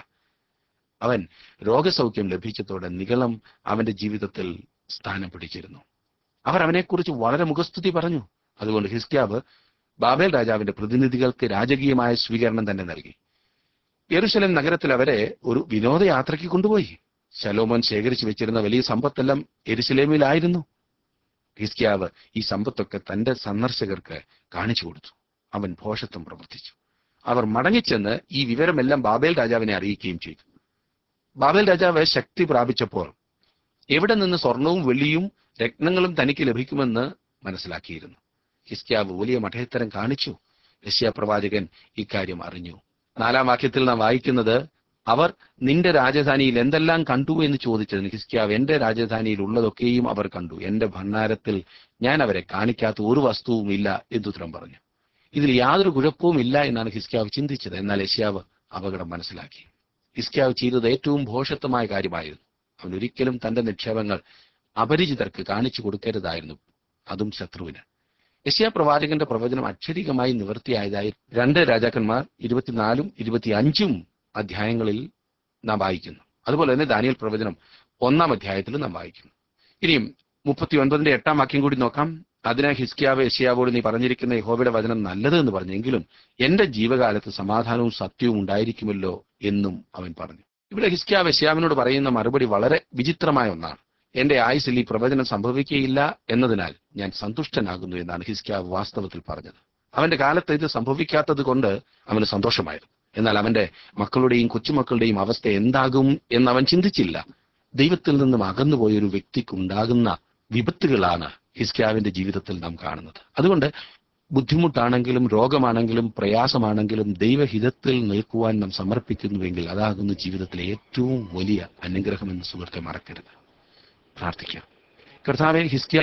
അവൻ രോഗസൗഖ്യം ലഭിച്ചതോടെ നിഗളം അവന്റെ ജീവിതത്തിൽ സ്ഥാനം പിടിച്ചിരുന്നു. അവർ അവനെക്കുറിച്ച് വളരെ മുഖസ്തുതി പറഞ്ഞു. അതുകൊണ്ട് ഹിസ്കിയാവ് ബാബേൽ രാജാവിന്റെ പ്രതിനിധികൾക്ക് രാജകീയമായ സ്വീകരണം തന്നെ നൽകി. യെരൂശലേം നഗരത്തിൽ അവരെ ഒരു വിനോദയാത്രയ്ക്ക് കൊണ്ടുപോയി. ശലോമോൻ ശേഖരിച്ചു വെച്ചിരുന്ന വലിയ സമ്പത്തെല്ലാം യെരുശലേമിലായിരുന്നു. ഹിസ്കിയാവ് ഈ സമ്പത്തൊക്കെ തന്റെ സന്ദർശകർക്ക് കാണിച്ചു കൊടുത്തു. അവൻ ഭോഷത്വം പ്രവർത്തിച്ചു. അവർ മടങ്ങിച്ചെന്ന് ഈ വിവരമെല്ലാം ബാബേൽ രാജാവിനെ അറിയിക്കുകയും ചെയ്തു. ബാബേൽ രാജാവ് ശക്തി പ്രാപിച്ചപ്പോൾ എവിടെ നിന്ന് സ്വർണവും വെള്ളിയും രത്നങ്ങളും തനിക്ക് ലഭിക്കുമെന്ന് മനസ്സിലാക്കിയിരുന്നു. ഹിസ്കിയാവ് വലിയ മഠയത്തരം കാണിച്ചു. യെശയ്യാ പ്രവാചകൻ ഇക്കാര്യം അറിഞ്ഞു. നാലാം വാക്യത്തിൽ നാം വായിക്കുന്നത്, അവർ നിന്റെ രാജധാനിയിൽ എന്തെല്ലാം കണ്ടു എന്ന് ചോദിച്ചതിന് ഹിസ്കിയാവ്, എന്റെ രാജധാനിയിൽ ഉള്ളതൊക്കെയും അവർ കണ്ടു. എന്റെ ഭണ്ഡാരത്തിൽ ഞാൻ അവരെ കാണിക്കാത്ത ഒരു വസ്തുവും ഇല്ല എന്നുത്തരം പറഞ്ഞു. ഇതിൽ യാതൊരു കുഴപ്പവും ഇല്ല എന്നാണ് ഹിസ്കിയാവ് ചിന്തിച്ചത്. എന്നാൽ യെശയ്യാവ് അപകടം മനസ്സിലാക്കി. ഹിസ്കിയാവ് ചെയ്തത് ഏറ്റവും ഭോഷത്വമായ കാര്യമായിരുന്നു. അവൻ ഒരിക്കലും തന്റെ നിക്ഷേപങ്ങൾ അപരിചിതർക്ക് കാണിച്ചു കൊടുക്കരുതായിരുന്നു, അതും ശത്രുവിന്. യെശയ്യാ പ്രവാചകന്റെ പ്രവചനം അക്ഷരികമായി നിവൃത്തിയായതായി രണ്ട് രാജാക്കന്മാർ ഇരുപത്തിനാലും ഇരുപത്തിയഞ്ചും അധ്യായങ്ങളിൽ നാം വായിക്കുന്നു. അതുപോലെ തന്നെ ദാനിയേൽ പ്രവചനം ഒന്നാം അധ്യായത്തിൽ നാം വായിക്കുന്നു. ഇനിയും മുപ്പത്തി ഒൻപതിന്റെ എട്ടാം വാക്യം കൂടി നോക്കാം. അതിന് ഹിസ്കിയാവ് യെശയ്യാവോട്, നീ പറഞ്ഞിരിക്കുന്ന യഹോവയുടെ വചനം നല്ലത് എന്ന് പറഞ്ഞെങ്കിലും എന്റെ ജീവകാലത്ത് സമാധാനവും സത്യവും ഉണ്ടായിരിക്കുമല്ലോ എന്നും അവൻ പറഞ്ഞു. ഇവിടെ ഹിസ്കിയാവ് യെശയ്യാവിനോട് പറയുന്ന മറുപടി വളരെ വിചിത്രമായ ഒന്നാണ്. എന്റെ ആയുസ്സിൽ ഈ പ്രവചനം സംഭവിക്കുകയില്ല എന്നതിനാൽ ഞാൻ സന്തുഷ്ടനാകുന്നു എന്നാണ് ഹിസ്കിയാവ് വാസ്തവത്തിൽ പറഞ്ഞത്. അവന്റെ കാലത്ത് ഇത് സംഭവിക്കാത്തത് കൊണ്ട് അവന് സന്തോഷമായിരുന്നു. എന്നാൽ അവന്റെ മക്കളുടെയും കൊച്ചുമക്കളുടെയും അവസ്ഥ എന്താകും എന്നവൻ ചിന്തിച്ചില്ല. ദൈവത്തിൽ നിന്നും അകന്നുപോയൊരു വ്യക്തിക്ക് ഉണ്ടാകുന്ന വിപത്തുകളാണ് ഹിസ്കിയാവിന്റെ ജീവിതത്തിൽ നാം കാണുന്നത്. അതുകൊണ്ട് ബുദ്ധിമുട്ടാണെങ്കിലും രോഗമാണെങ്കിലും പ്രയാസമാണെങ്കിലും ദൈവഹിതത്തിൽ നിൽക്കുവാൻ നാം സമർപ്പിക്കുന്നുവെങ്കിൽ അതാകുന്നു ജീവിതത്തിലെ ഏറ്റവും വലിയ അനുഗ്രഹമെന്ന് സുഹൃത്തെ മറക്കരുത്. പ്രാർത്ഥിക്കാം. കർത്താവേ, ഹിസ്കിയ